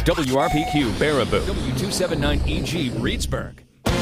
WRPQ Baraboo, W279EG Reedsburg.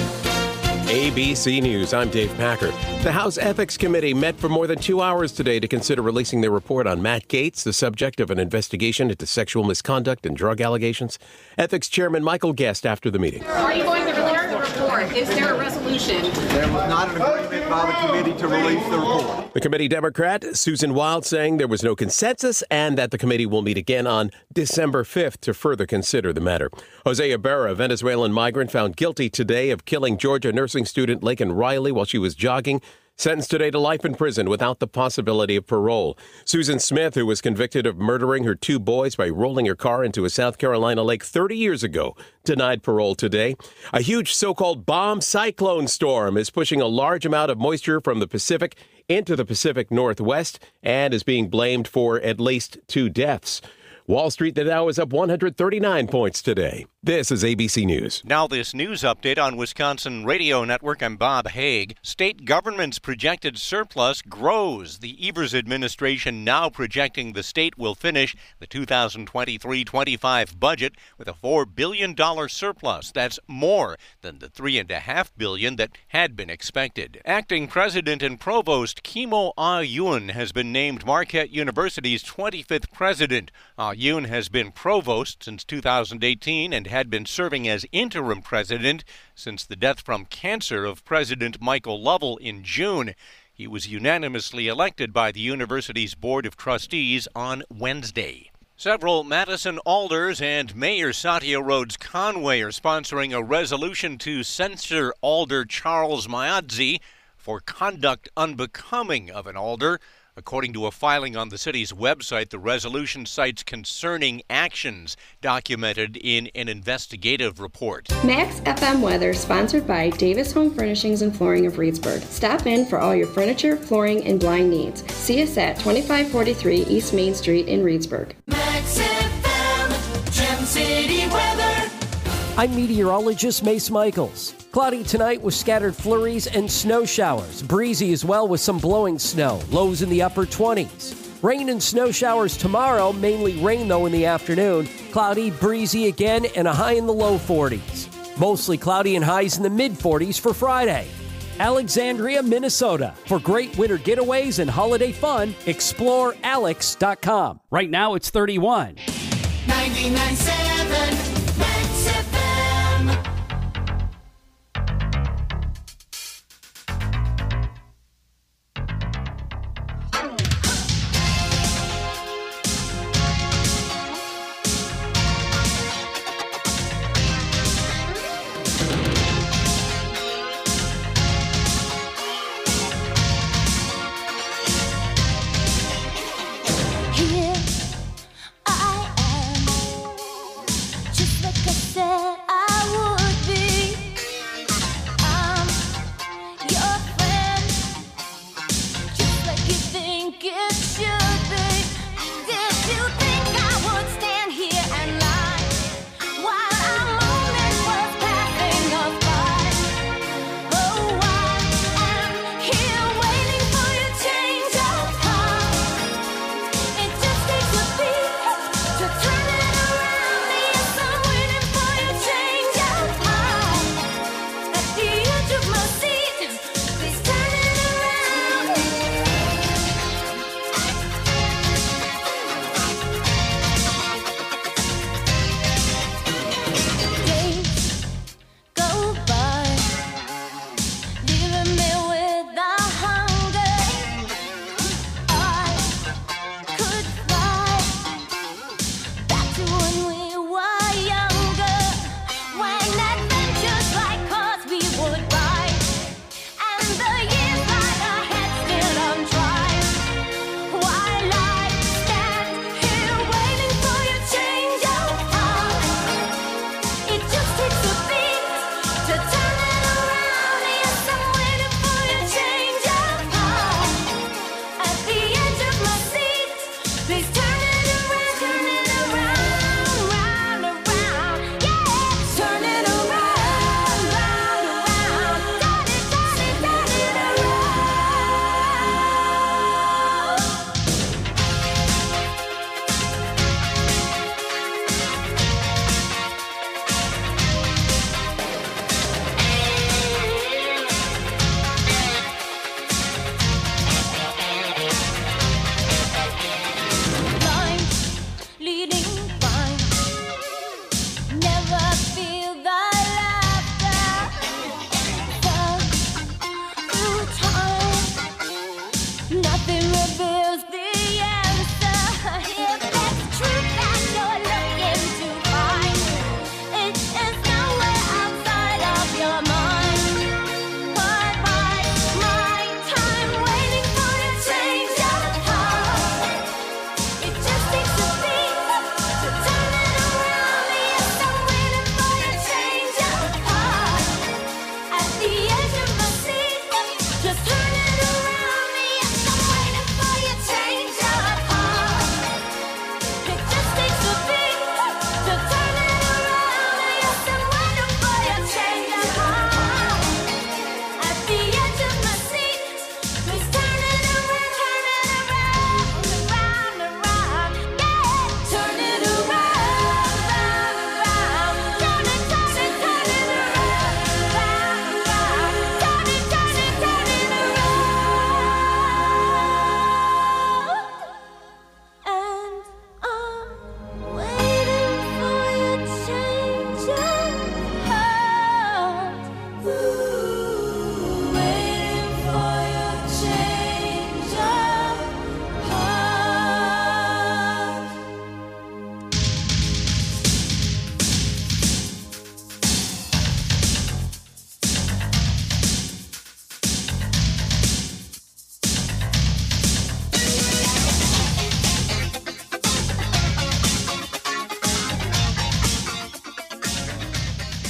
ABC News, I'm Dave Packer. The House Ethics Committee met for more than 2 hours today to consider releasing their report on Matt Gaetz, the subject of an investigation into sexual misconduct and drug allegations. Ethics Chairman Michael Guest after the meeting. Are you going to release the report? Is there a resolution? There was not an agreement by the committee to release the report. The committee Democrat, Susan Wild, saying there was no consensus and that the committee will meet again on December 5th to further consider the matter. Jose Ibarra, a Venezuelan migrant found guilty today of killing Georgia nursing student Laken Riley while she was jogging, sentenced today to life in prison without the possibility of parole. Susan Smith, who was convicted of murdering her 2 boys by rolling her car into a South Carolina lake 30 years ago, denied parole today. A huge so-called bomb cyclone storm is pushing a large amount of moisture from the Pacific into the Pacific Northwest and is being blamed for at least 2 deaths. Wall Street, the Dow is up 139 points today. This is ABC News. Now this news update on Wisconsin Radio Network. I'm Bob Haig. State government's projected surplus grows. The Evers administration now projecting the state will finish the 2023-25 budget with a $4 billion surplus. That's more than the $3.5 billion that had been expected. Acting President and Provost Kimo Ah-Yoon has been named Marquette University's 25th president. Ah-Yoon has been provost since 2018 and had been serving as interim president since the death from cancer of President Michael Lovell in June. He was unanimously elected by the university's Board of Trustees on Wednesday. Several Madison alders and Mayor Satya Rhodes Conway are sponsoring a resolution to censure Alder Charles Maadzi for conduct unbecoming of an alder. According to a filing on the city's website, the resolution cites concerning actions documented in an investigative report. Max FM weather sponsored by Davis Home Furnishings and Flooring of Reedsburg. Stop in for all your furniture, flooring, and blind needs. See us at 2543 East Main Street in Reedsburg. Max FM, Gem City weather. I'm meteorologist Mace Michaels. Cloudy tonight with scattered flurries and snow showers. Breezy as well with some blowing snow. Lows in the upper 20s. Rain and snow showers tomorrow. Mainly rain, though, in the afternoon. Cloudy, breezy again, and a high in the low 40s. Mostly cloudy and highs in the mid-40s for Friday. Alexandria, Minnesota. For great winter getaways and holiday fun, explore alex.com. Right now it's 31. 99.7 Max FM.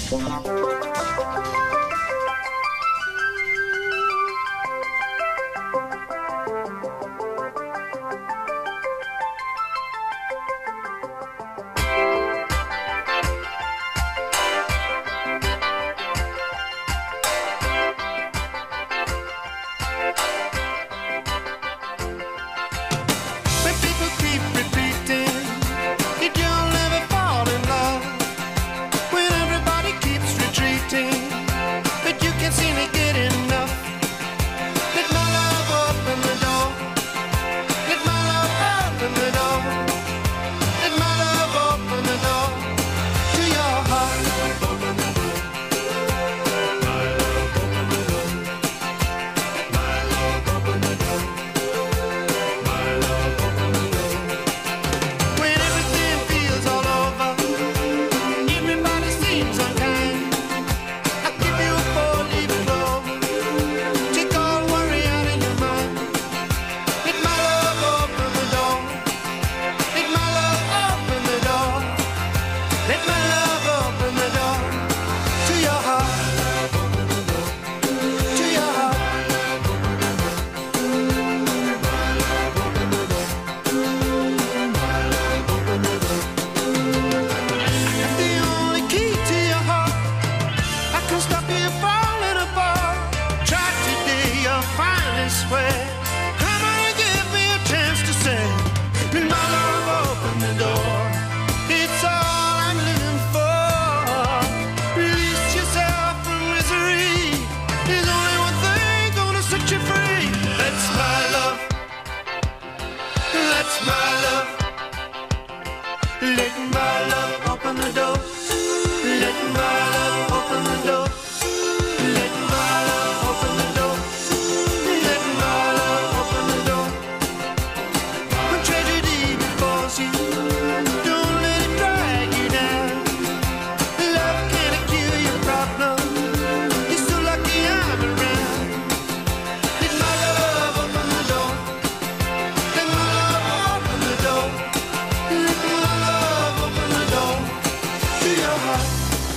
When people keep repeating that you'll never fall in love, when everybody keeps retreating, but you can't seem to get enough. Let my love open the door. Let my love open the door. Let my love open the door to your heart. When everything feels all over, everybody seems unkind. I'll give you a four-leaf clover. Take all worry out of your mind. Let my love open the door. Let my love open the door. Let my love open the door to your heart. To your heart. The only key to your heart, I can stop you falling apart. Try today, you'll finally swear. Come on and give me a chance to say, let my love open the door. It's all I'm living for. Release yourself from misery. There's only one thing gonna set you free. That's my love. That's my love. Let my love open the door. Let my love open the door. Let my love open the door. Let my love open the door. When tragedy befalls you, don't let it drag you down. Love can't cure your problem. You're so lucky I'm around. Let my love open the door. Let my love open the door. Let my love open the door to your heart.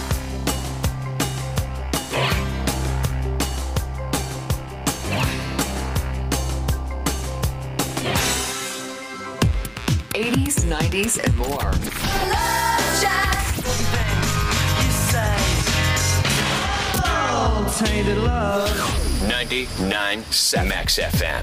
80s, 90s, and more. Tainted love. 99.7 Max FM.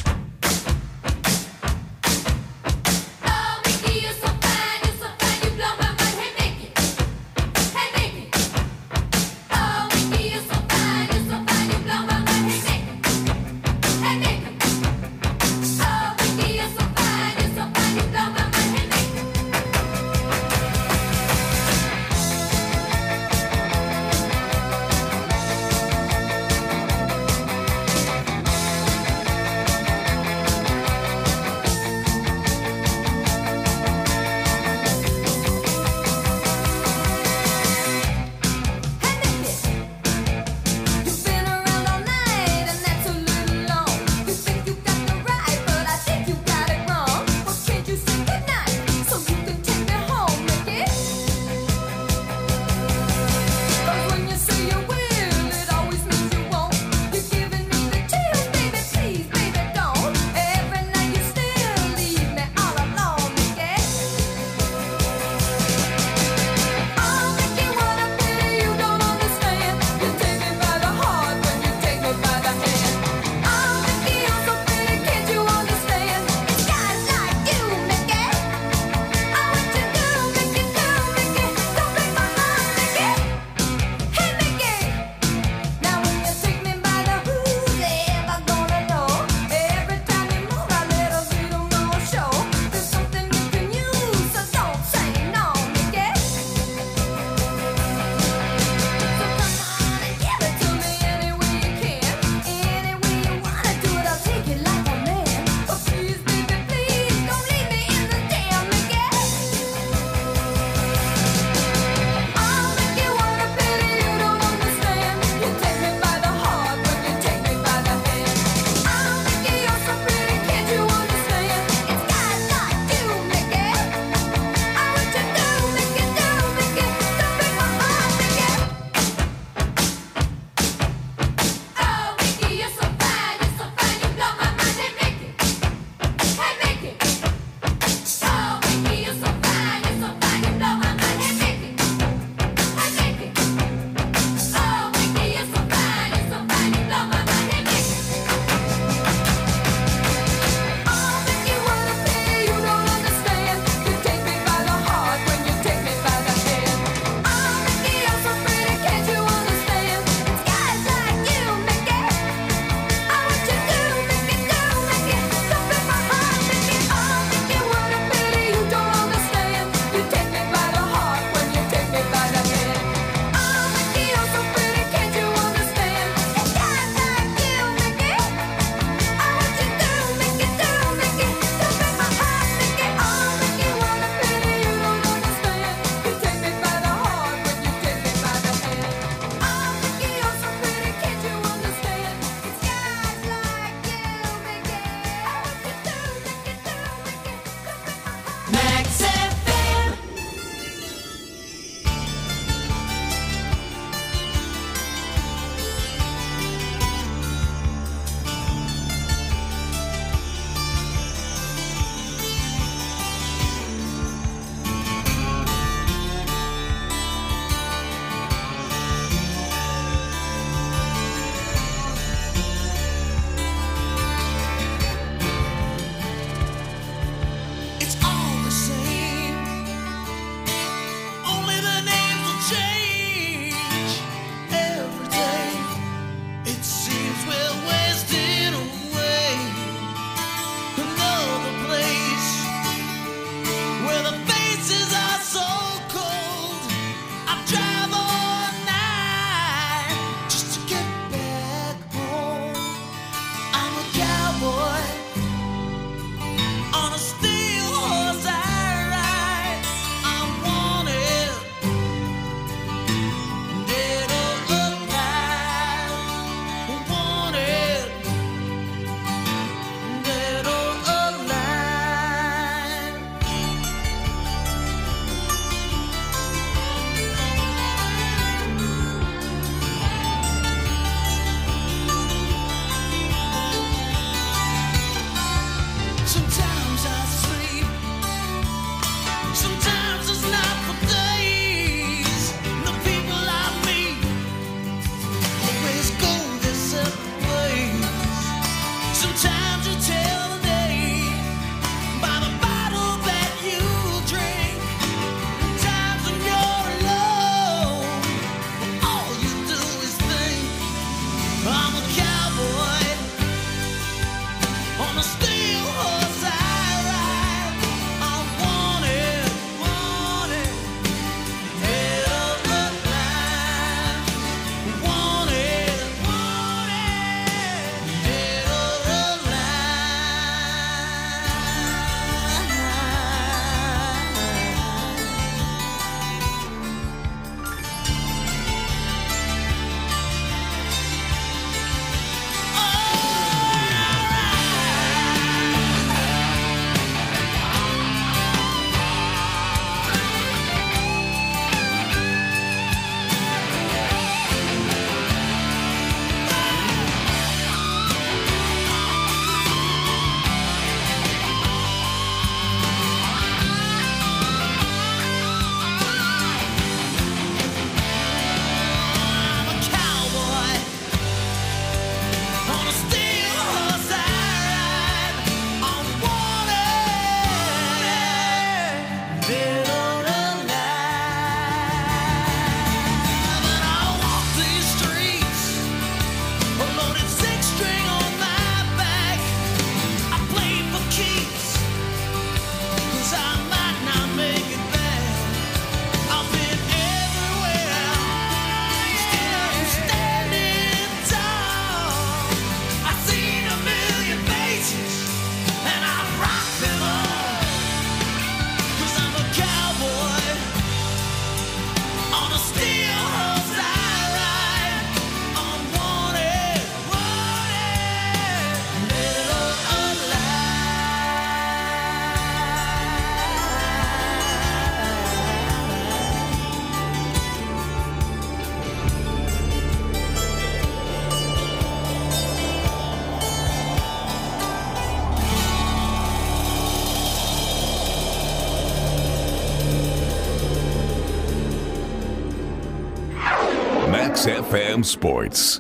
Max FM Sports.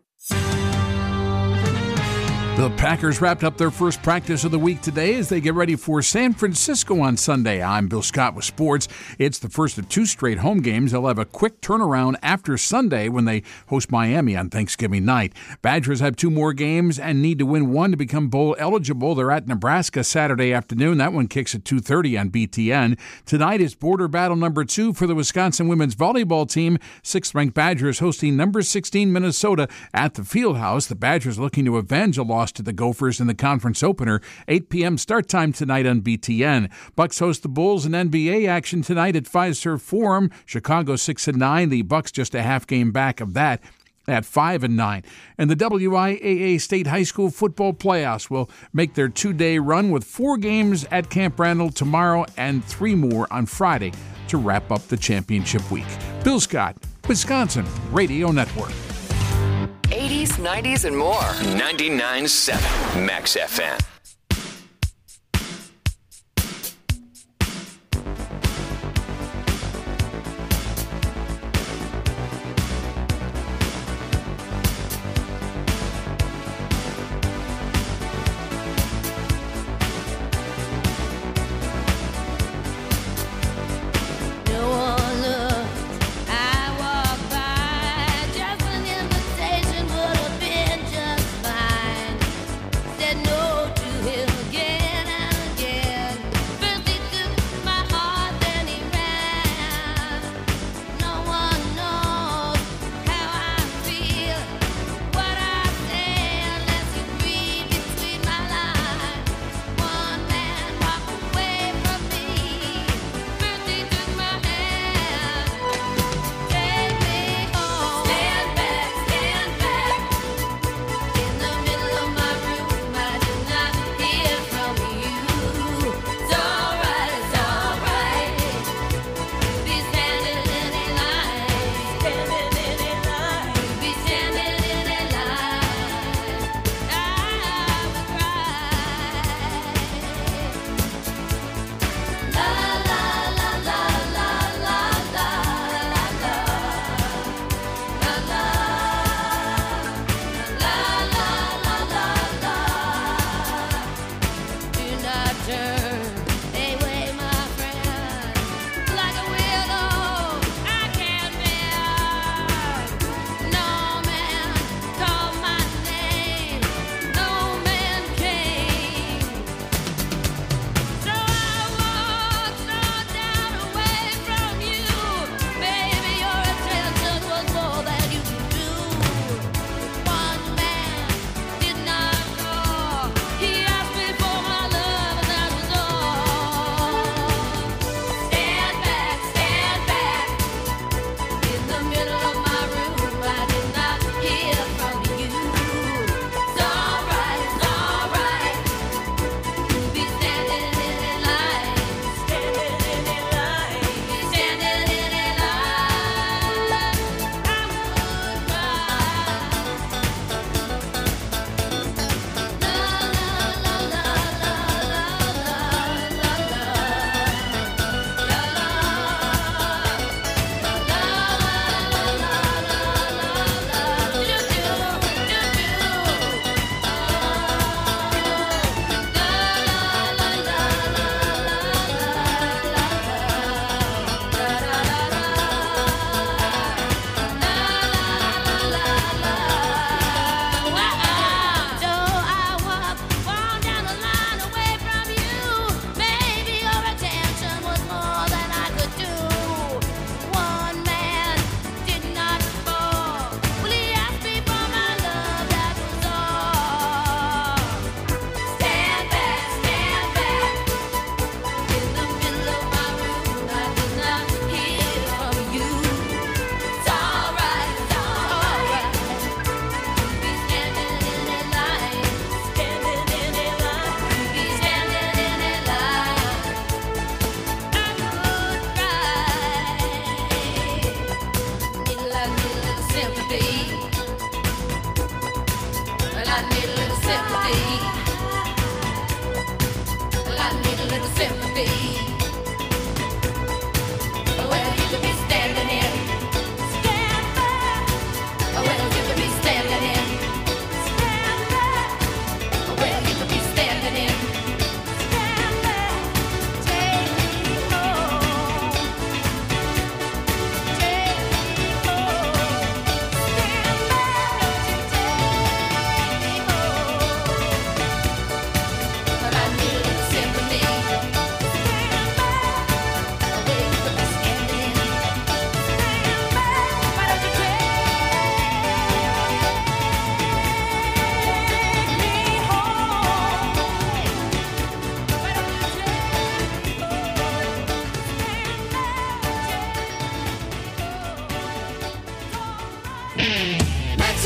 The Packers wrapped up their first practice of the week today as they get ready for San Francisco on Sunday. I'm Bill Scott with sports. It's the first of 2 straight home games. They'll have a quick turnaround after Sunday when they host Miami on Thanksgiving night. Badgers have 2 more games and need to win 1 to become bowl eligible. They're at Nebraska Saturday afternoon. That one kicks at 2:30 on BTN. Tonight is border battle number 2 for the Wisconsin women's volleyball team. 6th-ranked Badgers hosting number 16 Minnesota at the Fieldhouse. The Badgers looking to avenge a loss to the Gophers in the conference opener. 8 p.m. start time tonight on BTN. Bucks host the Bulls in NBA action tonight at Fiserv Forum. Chicago 6-9. The Bucks just a half game back of that at 5-9. And the WIAA State High School football playoffs will make their 2-day run with 4 games at Camp Randall tomorrow and 3 more on Friday to wrap up the championship week. Bill Scott, Wisconsin Radio Network. 80s, 90s, and more. 99.7 Max FM.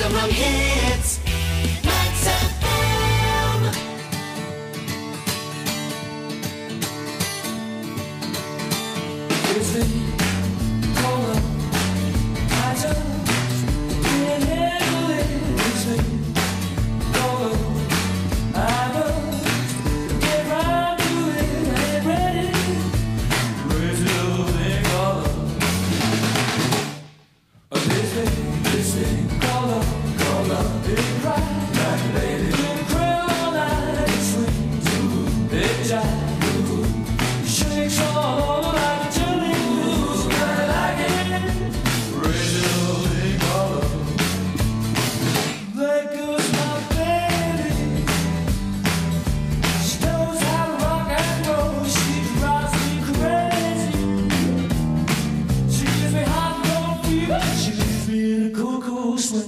Maximum hits. Max FM. Is it color? I just can't handle it. Is it color? I just get right to it. I ain't ready. Crazy little thing color. This thing color. It cry like a lady. It cry all night. It swings to it jive. Shakes all over like a jelly. Kinda like it. Crazy little thing color. There goes my baby. She knows how to rock and roll. She drives me crazy. She gives me hot and cold fever. She leaves me in a cool, cool sweat.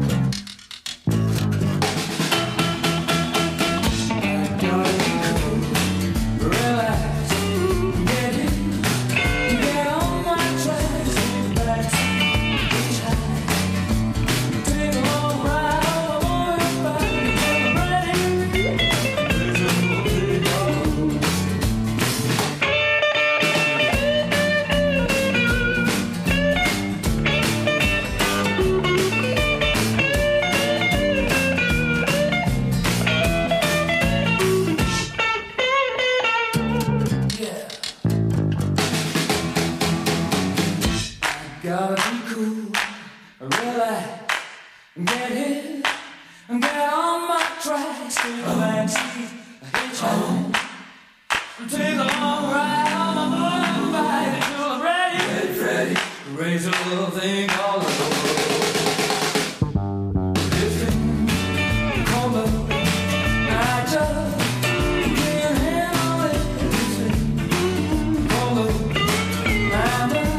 Gotta be cool, relax, get hit, get on my tracks, take a backseat, hitchhike, take a long ride on my motorbike until I'm ready, get ready, raise a little thing all over. This thing called love, I just can't handle it. This thing called love, I just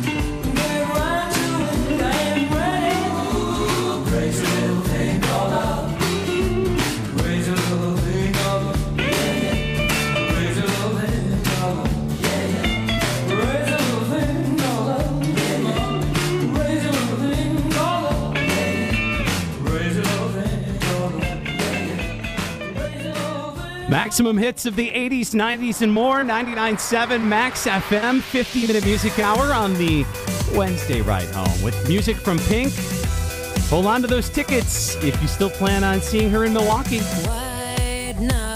Maximum hits of the 80s, 90s, and more. 99.7 Max FM, 50-minute music hour on the Wednesday ride home with music from Pink. Hold on to those tickets if you still plan on seeing her in Milwaukee. White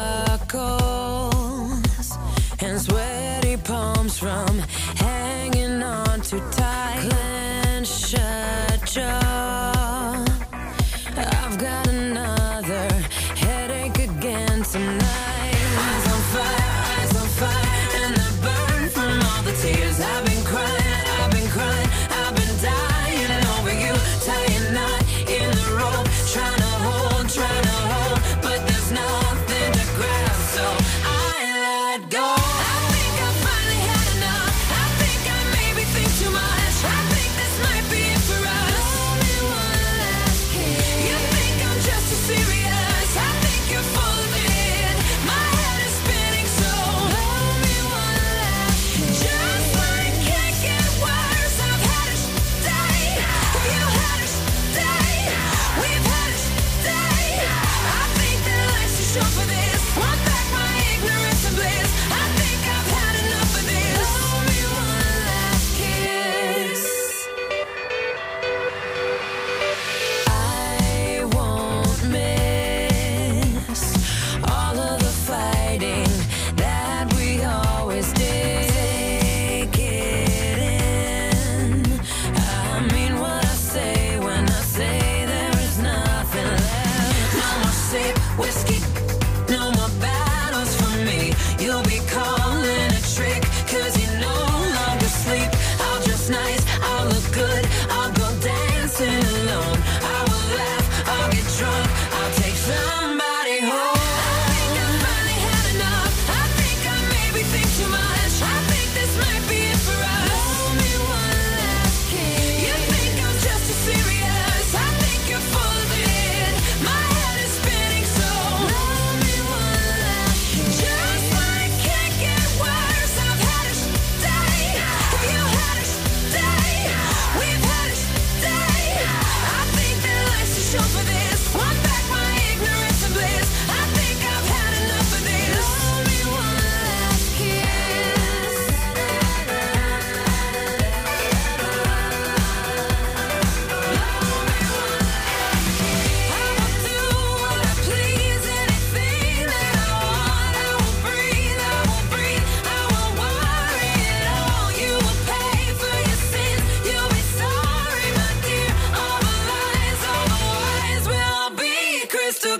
knuckles and sweaty palms from hanging on too tight. Clenched shut jaw. I've got another headache again tonight. Eyes on fire, and I burn from all the tears. I've been crying, I've been dying over you. Tying knot in the rope, trying to hold, but there's nothing to grab, so I let go. I think I finally had enough. I think I maybe think too much. I think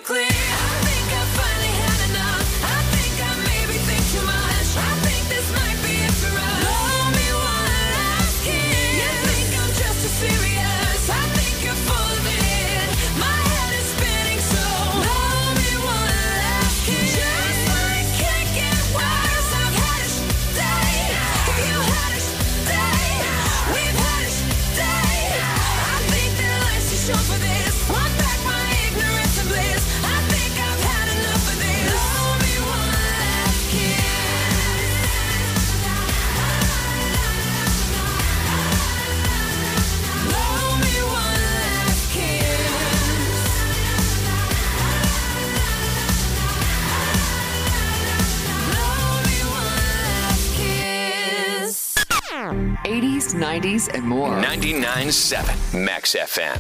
clear. I think I finally had enough. I think I maybe think too much. I think this might be it for us. Blow me one last kiss. You think I'm just as serious? I think you're full of it. My head is spinning, so blow me one last kiss. Just when it can't get worse, I've had it today. You had it today. We've had it today. I think that life's too short for this. Want back my ignorance and bliss. I think I've had enough of this. Blow me one last kiss. Blow me one last kiss. 80s, 90s, and more. 99.7 Max FM.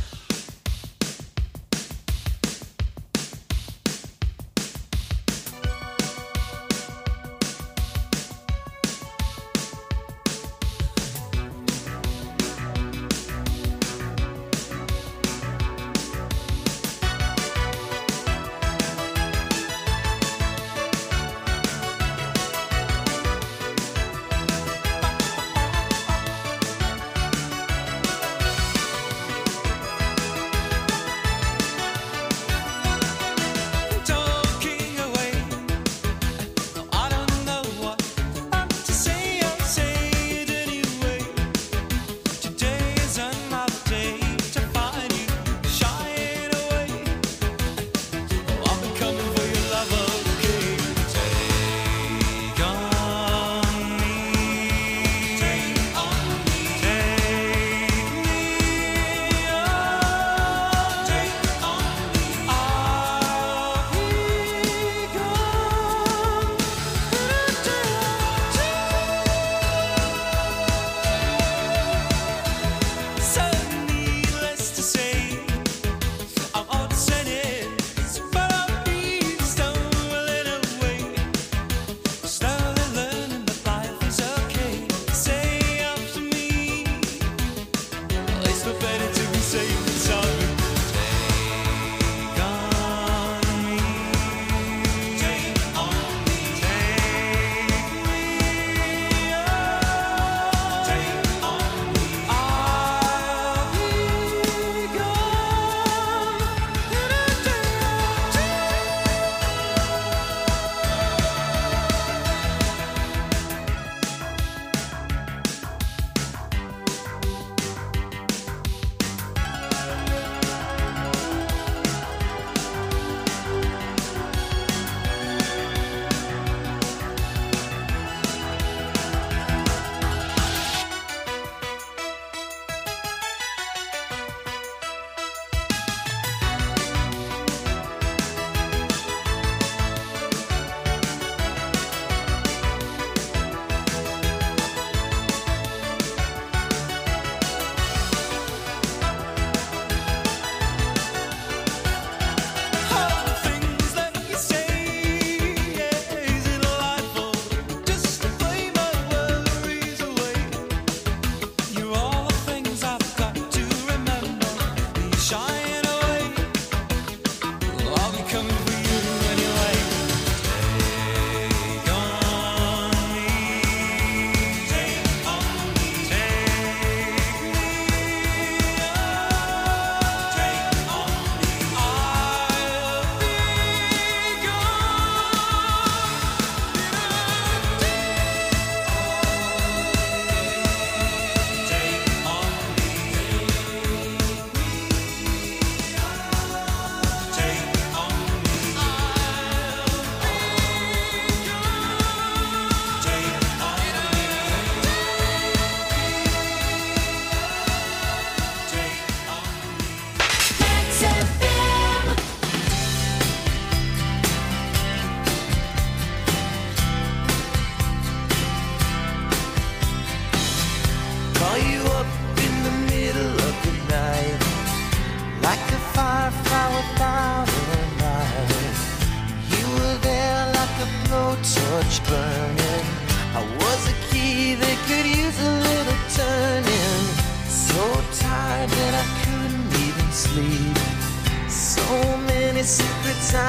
torch burning. I was a key that could use a little turning. So tired that I couldn't even sleep. So many secrets I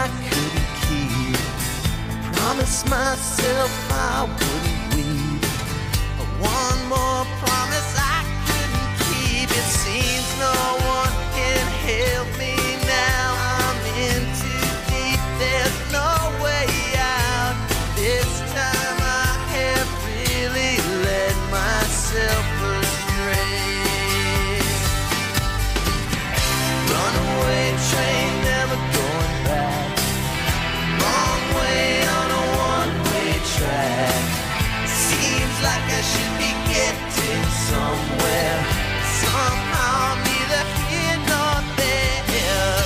promised myself I wouldn't weep. One more promise I couldn't keep. It seems no one can help me now. I'm in too deep, there's no way out. This time I have really led myself astray. Runaway train, never going back. Wrong way on a one-way track. Seems like I should be getting somewhere. Somehow I'm neither here nor there.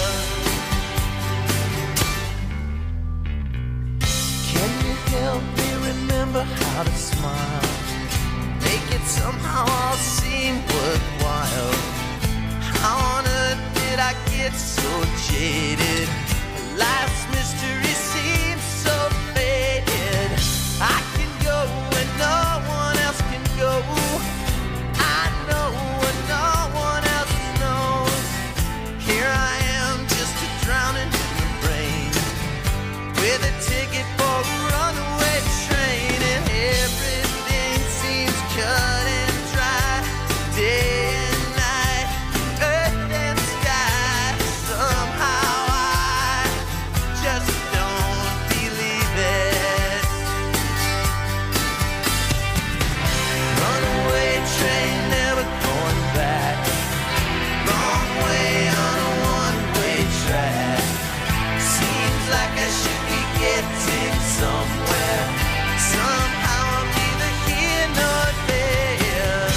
Can you help me remember how to smile? Make it somehow all seem worthwhile. How on earth did I get so jaded? Life's mystery seems so faded. I can go when no one else can go. I know when no one else knows. Here I am, just a drowning in the rain, with a ticket for a runaway train, and everything seems cut and dry. Day and night, earth and sky. Somehow I just don't believe it. Runaway train, never going back. Wrong way on a one-way track. Seems like I should be getting somewhere. Somehow I'm neither here nor there.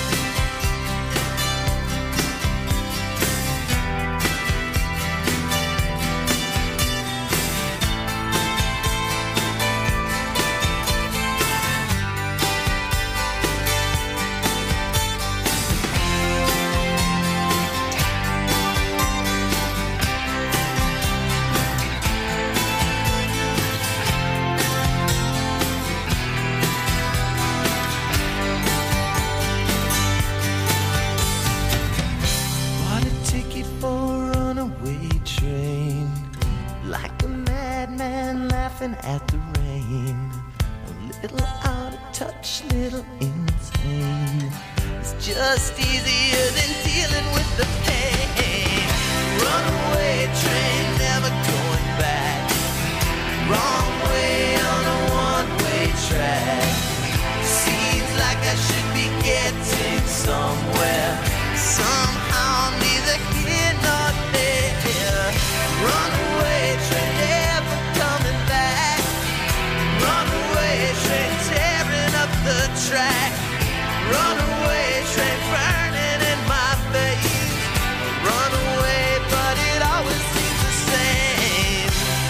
Bought a ticket for a runaway train, like a madman laughing at the rain. A little out of touch, little insane. It's just easier than dealing with the pain. Runaway train, never going back. Wrong way on a one-way track. Seems like I should be getting somewhere. Somehow I'm neither here nor there. Runaway train, never coming back. Runaway train, tearing up the track. Runaway train, burning in my face. Runaway, but it always seems the same.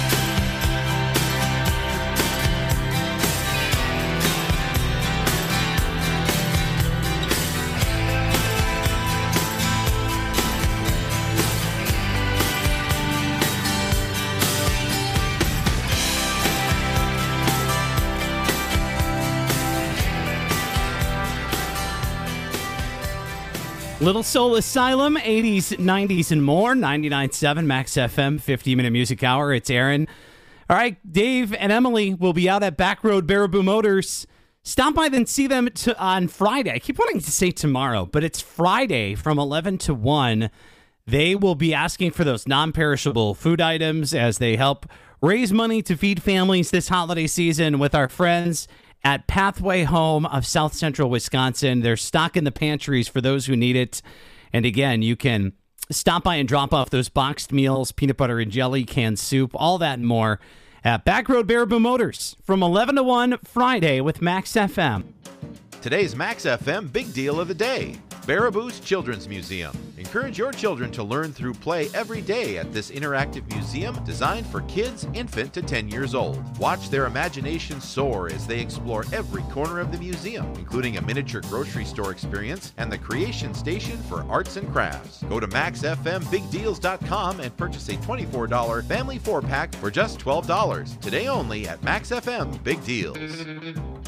Little Soul Asylum, 80s, 90s, and more. 99.7 Max FM, 50-minute music hour. It's Aaron. All right, Dave and Emily will be out at Backroad Baraboo Motors. Stop by and see them on Friday. I keep wanting to say tomorrow, but it's Friday from 11 to 1. They will be asking for those non-perishable food items as they help raise money to feed families this holiday season with our friends at Pathway Home of South Central Wisconsin. They're stocking the pantries for those who need it. And again, you can stop by and drop off those boxed meals, peanut butter and jelly, canned soup, all that and more at Backroad Baraboo Motors from 11 to 1 Friday with Max FM. Today's Max FM Big Deal of the Day. Baraboo's Children's Museum. Encourage your children to learn through play every day at this interactive museum designed for kids infant to 10 years old. Watch their imagination soar as they explore every corner of the museum, including a miniature grocery store experience and the creation station for arts and crafts. Go to MaxFMBigDeals.com and purchase a $24 family 4-pack for just $12. Today only at Max FM Big Deals.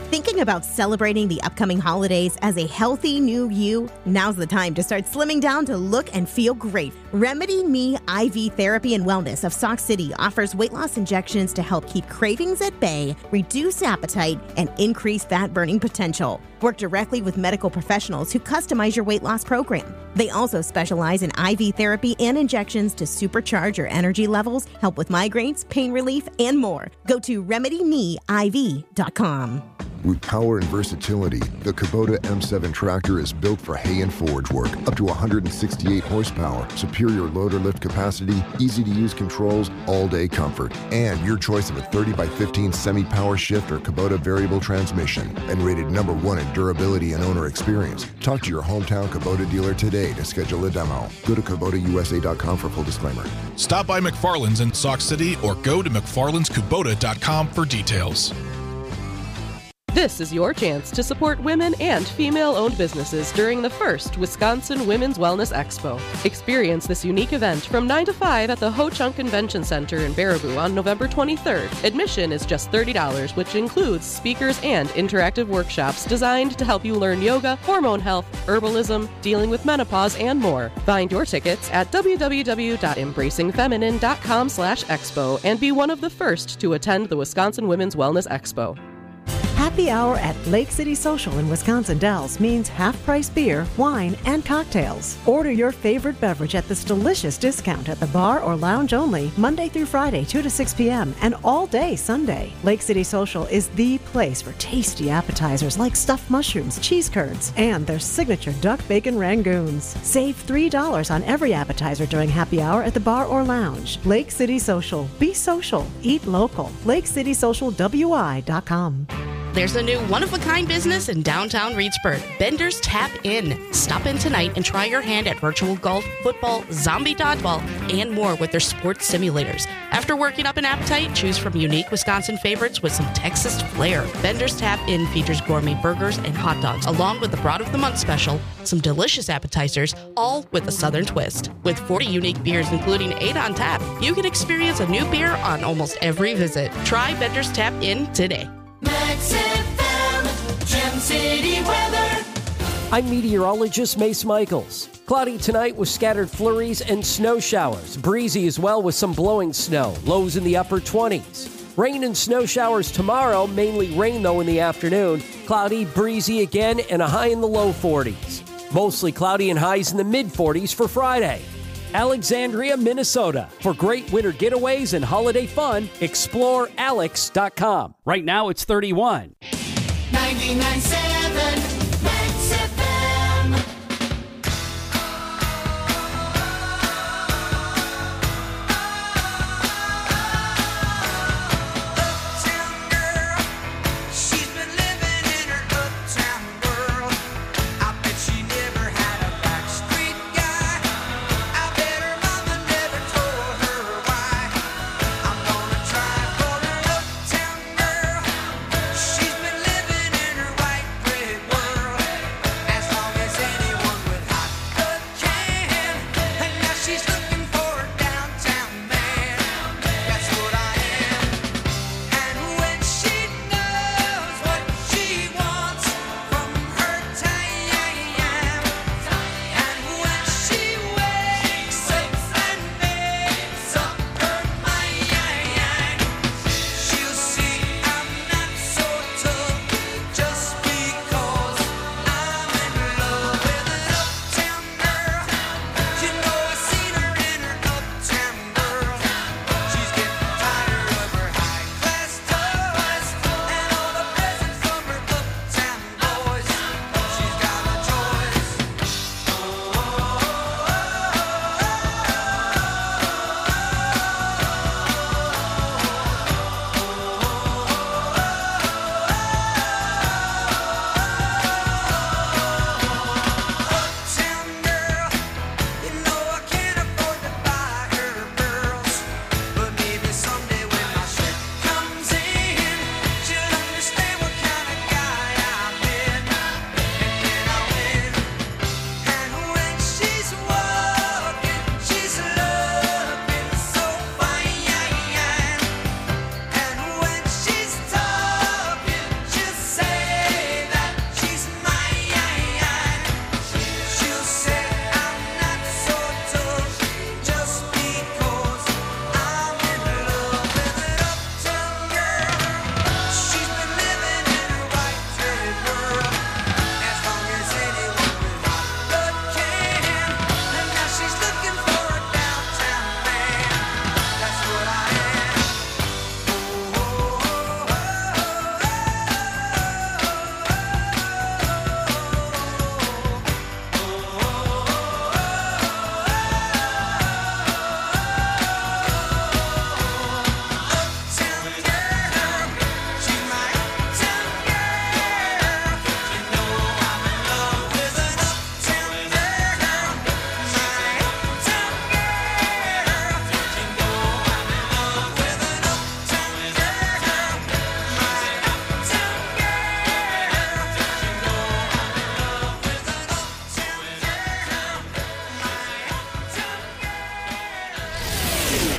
Thinking about celebrating the upcoming holidays as a healthy new you? Now's the time to start slimming down to look and feel great. Remedy Me IV Therapy and Wellness of Sauk City offers weight loss injections to help keep cravings at bay, reduce appetite, and increase fat burning potential. Work directly with medical professionals who customize your weight loss program. They also specialize in IV therapy and injections to supercharge your energy levels, help with migraines, pain relief, and more. Go to RemedyMeIV.com. With power and versatility, the Kubota M7 tractor is built for hay and forage work. Up to 168 horsepower, superior loader lift capacity, easy-to-use controls, all-day comfort, and your choice of a 30x15 semi-power shift or Kubota variable transmission, and rated #1 in durability and owner experience. Talk to your hometown Kubota dealer today to schedule a demo. Go to KubotaUSA.com for full disclaimer. Stop by McFarland's in Sauk City or go to McFarland'sKubota.com for details. This is your chance to support women and female-owned businesses during the first Wisconsin Women's Wellness Expo. Experience this unique event from 9 to 5 at the Ho Chunk Convention Center in Baraboo on November 23rd. Admission is just $30, which includes speakers and interactive workshops designed to help you learn yoga, hormone health, herbalism, dealing with menopause, and more. Find your tickets at www.embracingfeminine.com/expo and be one of the first to attend the Wisconsin Women's Wellness Expo. Happy hour at Lake City Social in Wisconsin Dells means half-price beer, wine, and cocktails. Order your favorite beverage at this delicious discount at the bar or lounge only, Monday through Friday, 2 to 6 p.m., and all day Sunday. Lake City Social is the place for tasty appetizers like stuffed mushrooms, cheese curds, and their signature duck bacon rangoons. Save $3 on every appetizer during happy hour at the bar or lounge. Lake City Social. Be social. Eat local. LakecitySocialWI.com. There's a new one-of-a-kind business in downtown Reedsburg, Bender's Tap In. Stop in tonight and try your hand at virtual golf, football, zombie dodgeball, and more with their sports simulators. After working up an appetite, choose from unique Wisconsin favorites with some Texas flair. Bender's Tap In features gourmet burgers and hot dogs, along with the Broad of the Month special, some delicious appetizers, all with a Southern twist. With 40 unique beers, including 8 on tap, you can experience a new beer on almost every visit. Try Bender's Tap In today. Max FM, Gem City weather. I'm meteorologist Mace Michaels. Cloudy tonight with scattered flurries and snow showers. Breezy as well with some blowing snow. Lows in the upper 20s. Rain and snow showers tomorrow, mainly rain though in the afternoon. Cloudy, breezy again, and a high in the low 40s. Mostly cloudy and highs in the mid-40s for Friday. Alexandria, Minnesota. For great winter getaways and holiday fun, explore alex.com. Right now it's 31. 99.7 Max FM. Uptown girl, she's been living in her uptown world. I bet she never had a backstreet guy. I bet her mama never told her why. I'm gonna try for her uptown girl. She's been living in her white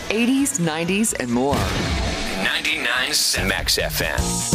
80s, 90s, and more. 99.7 Max FM.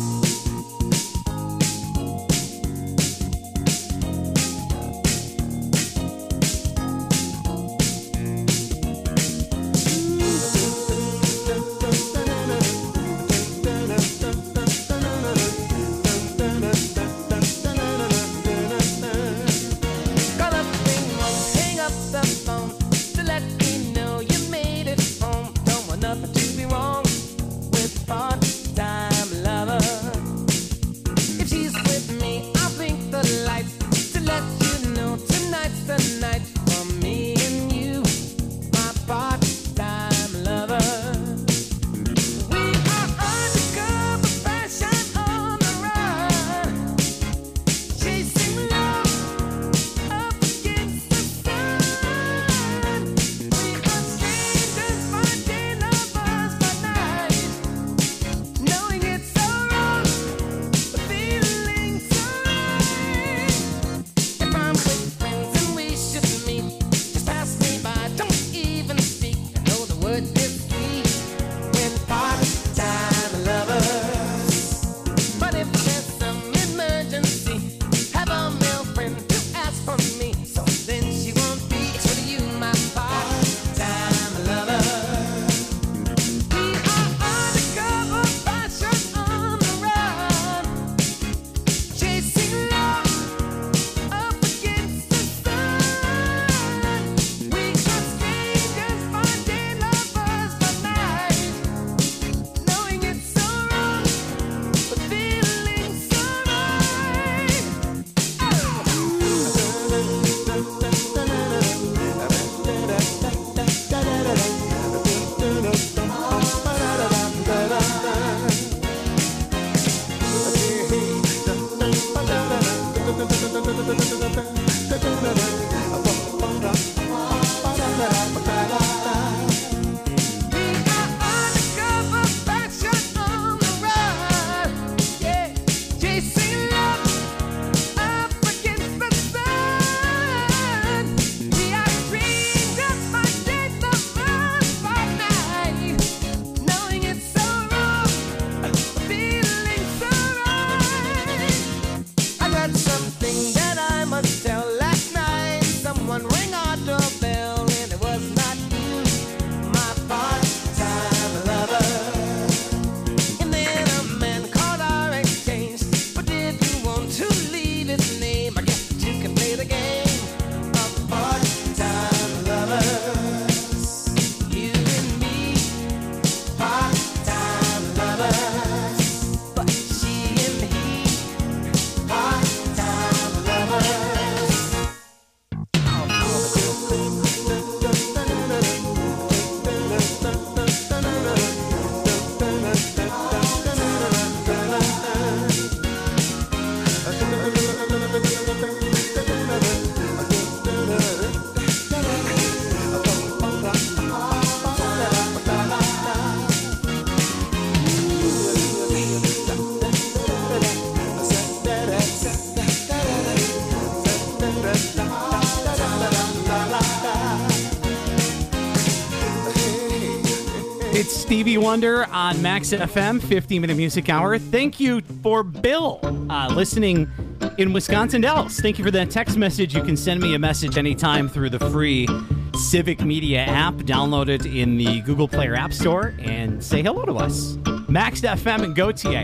It's Stevie Wonder on Max FM, 15-minute music hour. Thank you for Bill listening in Wisconsin Dells. Thank you for that text message. You can send me a message anytime through the free Civic Media app. Download it in the Google Play or App Store and say hello to us. Max FM and Gautier.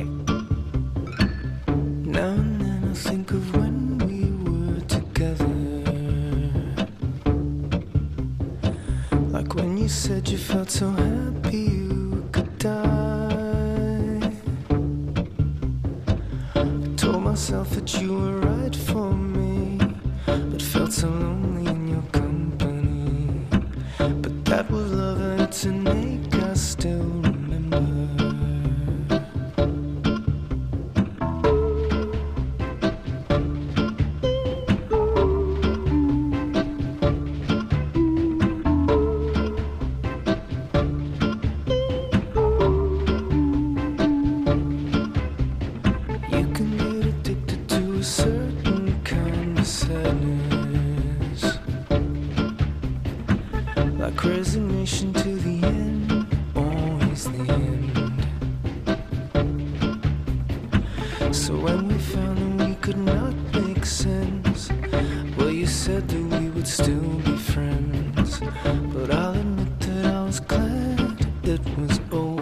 Now and then I think of when we were together, like when you said you felt so happy you could die. I told myself that you were right for me, but felt so lonely in your company. But that was love and it's innate, I still remember. like resignation to the end, always the end. So when we found that we could not make sense, well, you said that we would still be friends. But I'll admit that I was glad it was over.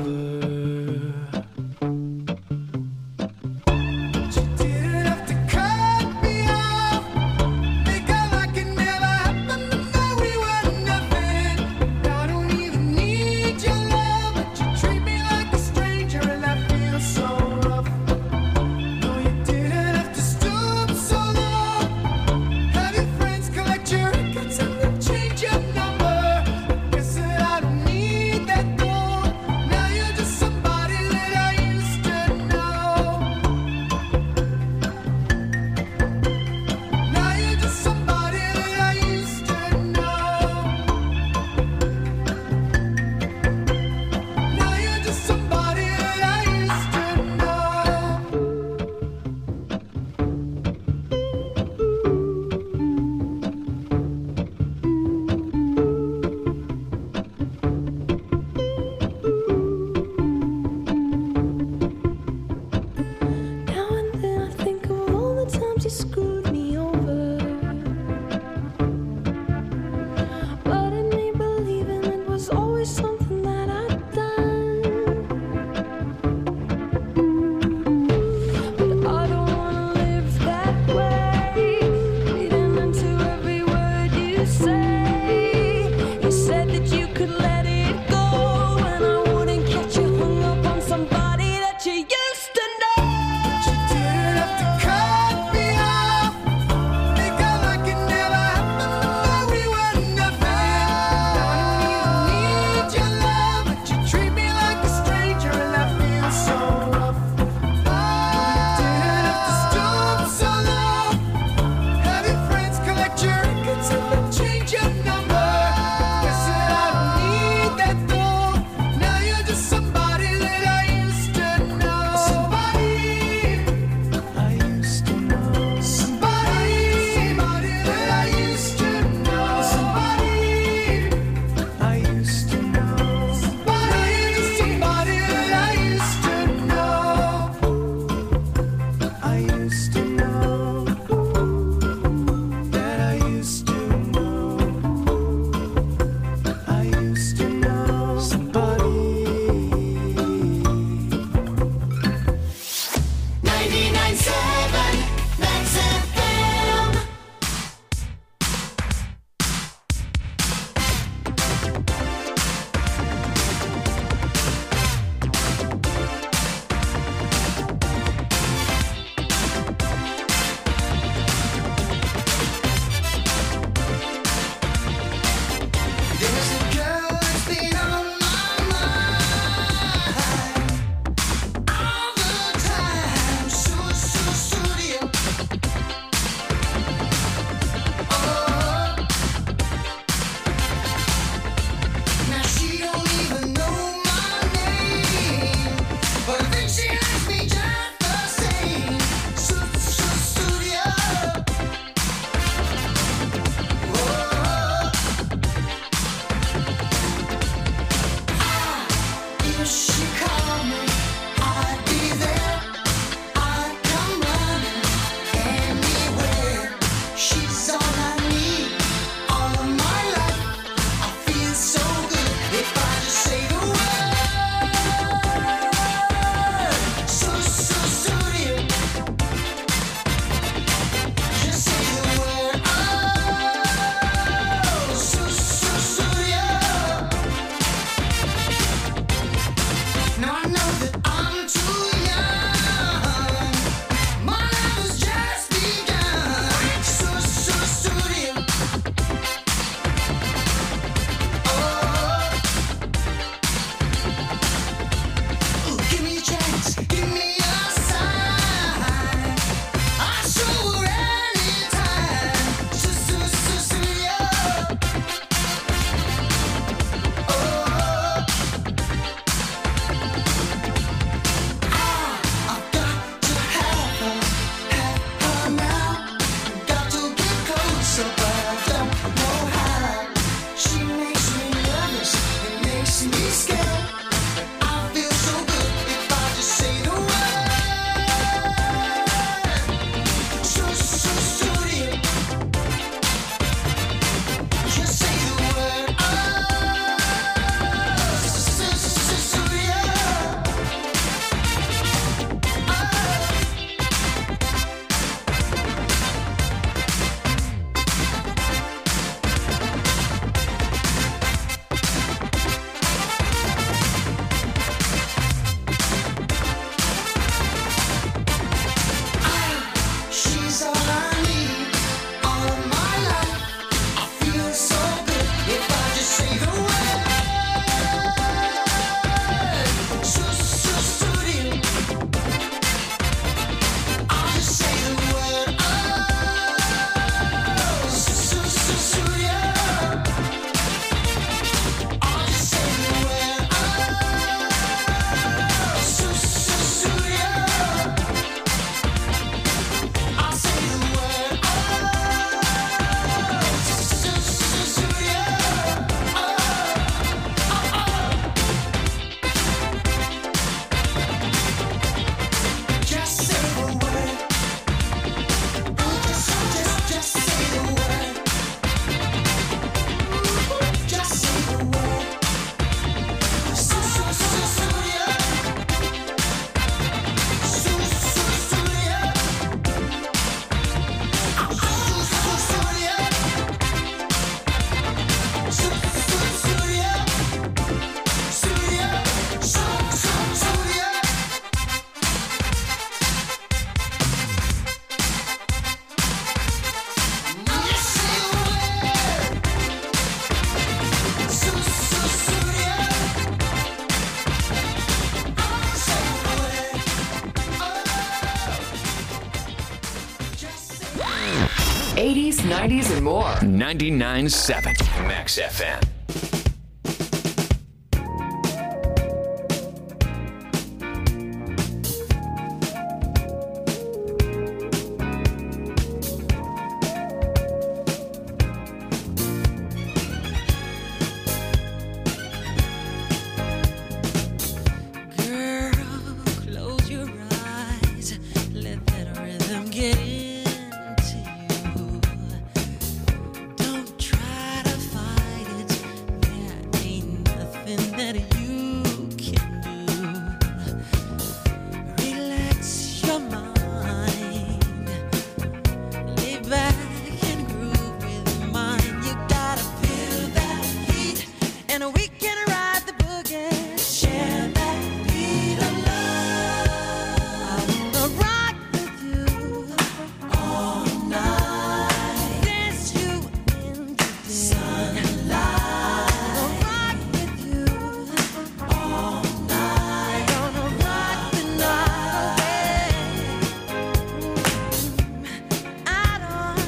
80s, 90s, and more. 99.7 Max FM.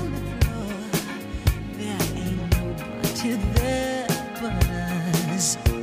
To the bananas.